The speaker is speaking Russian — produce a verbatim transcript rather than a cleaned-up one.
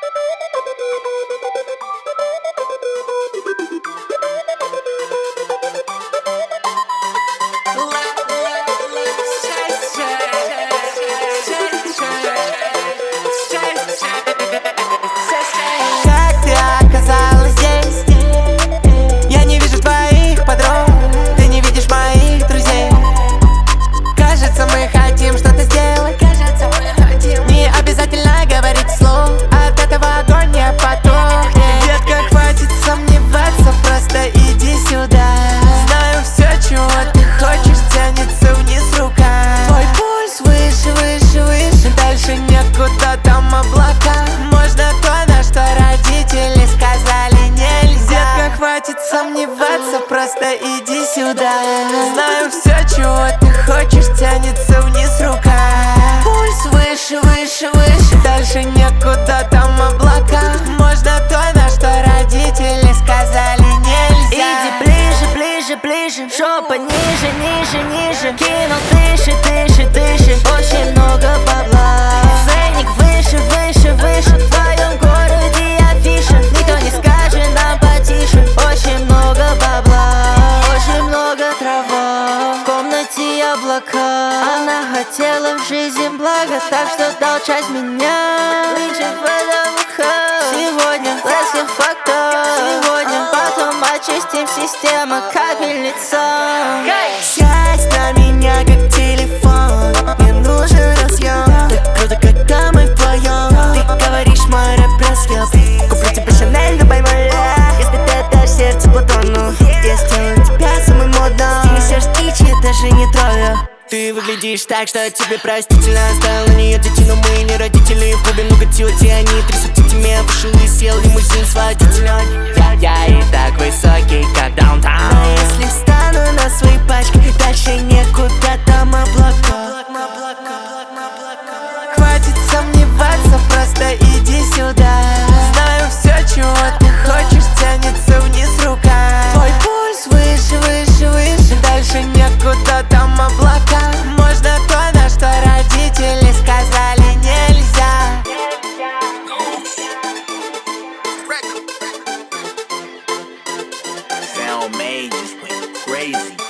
Как ты оказалась здесь? Я не вижу твоих подруг, ты не видишь моих друзей. Кажется, мы хотим что-то сделать. Кажется, мы хотим. Не обязательно говорить вслух, от этого огонь не потухнет. Детка, хватит сомневаться, просто иди сюда. Знаю все, чего ты хочешь, тянется вниз рука. Твой пульс выше, выше, выше, дальше некуда, там облака. Можно то, на что родители сказали нельзя. Детка, хватит сомневаться, просто иди сюда. Знаю все, чего ты хочешь, тянется вниз рука. Пульс выше, выше, выше, дальше некуда, там облака. Можно то, на что родители сказали нельзя. Иди ближе, ближе, ближе, жопа ниже, ниже, ниже. Кинул тыше, тыше, тыше, очень много бабла. Ценник выше, выше, выше, в твоем городе афиша. Никто не скажет нам потише, очень много бабла. Очень много трава, в комнате облака. Она хотела в жизни блага, так что дал часть меня. Лучше в этом ухо. Сегодня let's get fucked up. Сегодня потом очистим систему капельницам. Сядь на меня как телефон, мне нужен разъем. Так круто, когда мы вдвоем. Ты говоришь, мой рэп просвет. Куплю тебе Шанель, любой моля. Если ты отдашь сердце Платону, я сделаю тебя самым модным. Стиль сердце Ичи, даже не трою. Ты выглядишь так, что тебе простительно. Оставил на нее дети, но мы не родители. В клубе много тёти, они трясут тетями. Вышел и сел лимузин с водителем. Я, я и так высокий, как даунтаун. Но если встану на свои пачки, дальше некуда, там облака. Хватит сомневаться, просто иди сюда. Знаю все, чего ты хочешь, тянется вниз рука. Твой пульс выше, выше, выше, дальше некуда, там облака. Можно то, на что родители сказали нельзя. Sound made just went crazy.